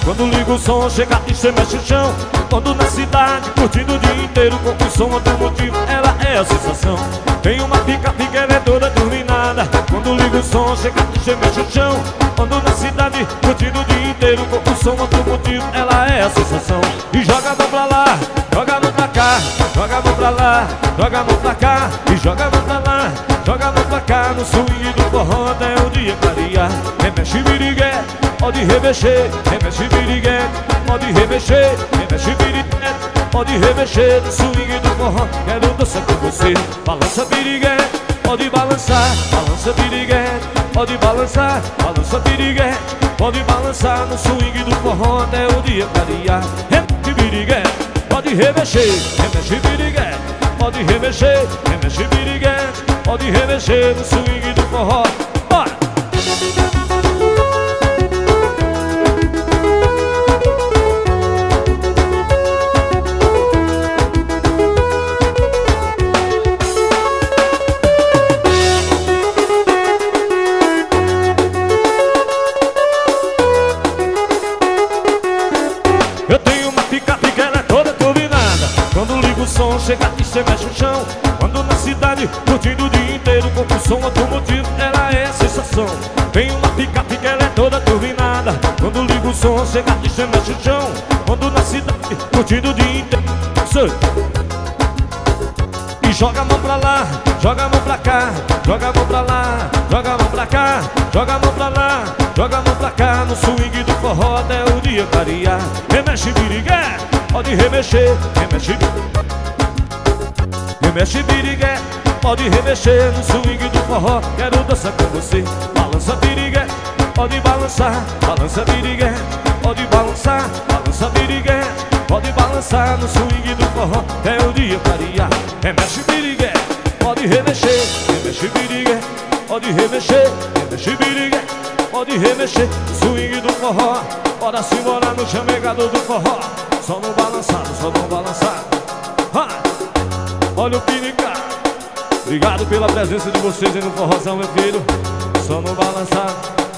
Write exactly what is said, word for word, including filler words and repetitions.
quando liga o som, chega e cê mexe o chão. Quando na cidade, curtindo o dia inteiro com o som automotivo, ela é a sensação. Tem uma pica-pica, ela é toda turbinada. Quando liga o som, chega e cê mexe o chão. Quando na cidade, curtindo o dia inteiro com o som automotivo, ela é a sensação. E joga a mão pra lá, joga a mão pra cá, joga a mão pra lá, joga a mão pra cá, e joga a mão pra lá, joga a mão pra cá. No swing do forró até o dia clarear. Remexe biriguete, pode remexer, remexe biriguete, pode remexer, remexe biriguete, pode remexer. No swing do forró, quero dançar com você. Balança biriguete, pode balançar, balança biriguete, pode balançar, balança biriguete, pode balançar. No swing do forró até o dia clarear. Remexe biriguete, pode remexer, remexe biriguete, pode remexer, remexe biriguete, pode remexer. No swing do forró, bora! Eu tenho uma pica-pica, ela é toda turbinada. Quando liga o som, chega e cê mexe o chão. Quando na cidade, curtindo o dia inteiro com o som automotivo, ela é a sensação. Tem uma pica-pica, ela é toda turbinada. Quando liga o som, chega e cê mexe o chão. Quando na cidade, curtindo o dia inteiro. E joga a mão pra lá, joga a mão pra cá, joga a mão pra lá, joga a mão pra cá, joga a mão pra lá, joga a mão pra cá. No swing do forró até o dia clarear. Remexe biriguete, pode remexer, remexe Remexe biriguete, pode remexer. No swing do forró, quero dançar com você. Balança biriguete, pode balançar, balança biriguete, pode balançar, balança biriguete, pode balançar. No swing do forró, é o dia clarear. Remexe biriguete, pode remexer, remexe biriguete, pode remexer, remexe biriguete, pode remexer. No swing do forró, bora se morar no chamegador do forró. Só no balançado, só no balançado. Ha! Olha o pinica. Obrigado pela presença de vocês aí no forrozão, meu filho. Só no balançado.